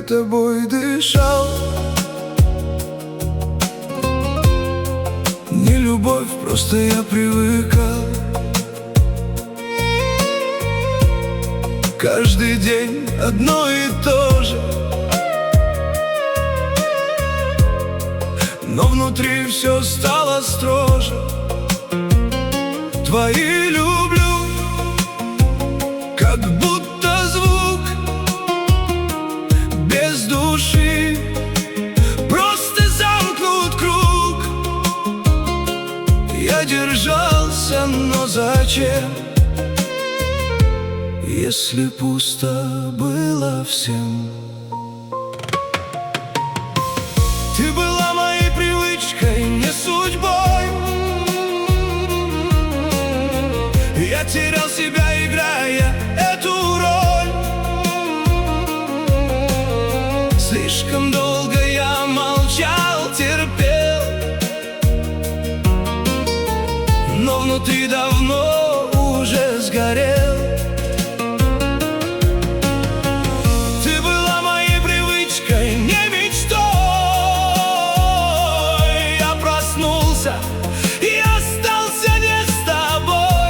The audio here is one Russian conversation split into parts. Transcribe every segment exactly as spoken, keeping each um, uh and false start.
тобой дышал. Не любовь, просто я привыкал. Каждый день одно и то же, но внутри все стало строже. Твои люблю, как будто звук без души, просто замкнут круг. Я держался, но зачем, если пусто было всем? Ты была моей привычкой, не судьбой. Я терял себя, играя эту роль. Слишком долго я молчал, терпел, но внутри давно уже сгорел. Ты была моей привычкой, не мечтой. Я проснулся и остался не с тобой.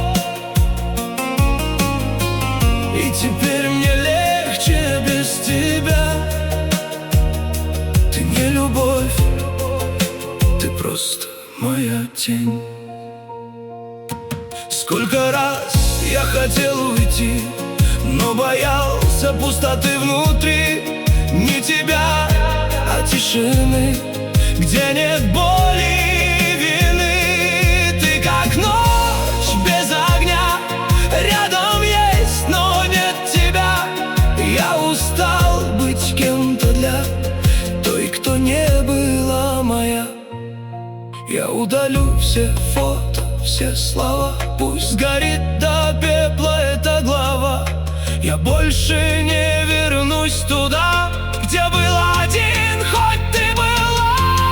И теперь мне легче без тебя. Ты не любовь, ты просто моя тень. Сколько раз я хотел уйти, но боялся пустоты внутри. Не тебя, а тишины, где нет боли и вины. Ты как ночь без огня, рядом есть, но нет тебя. Я устал быть кем-то для той, кто не была моя. Я удалю все фото, все слова, пусть сгорит до пепла эта глава. Я больше не вернусь туда, где был один, хоть ты была.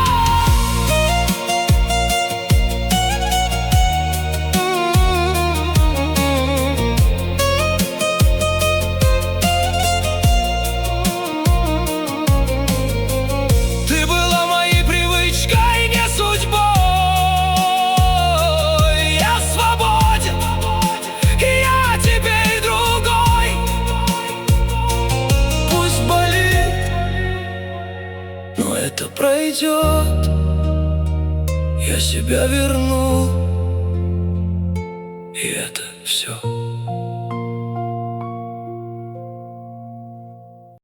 Ты была моей привычкой, не судьбой. Я свободен, я теперь другой. Пусть болит, но это пройдет. Я себя верну, и это все.